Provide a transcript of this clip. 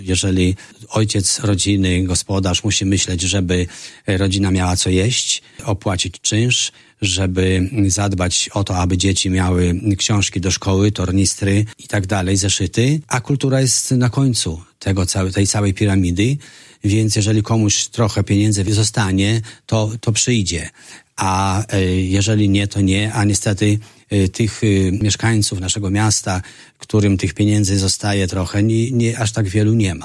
Jeżeli ojciec rodziny, gospodarz musi myśleć, żeby rodzina miała co jeść, opłacić czynsz, żeby zadbać o to, aby dzieci miały książki do szkoły, tornistry i tak dalej, zeszyty, a kultura jest na końcu tej całej piramidy, więc jeżeli komuś trochę pieniędzy zostanie, to przyjdzie. A jeżeli nie, to nie, a niestety tych mieszkańców naszego miasta, którym tych pieniędzy zostaje trochę, nie aż tak wielu nie ma.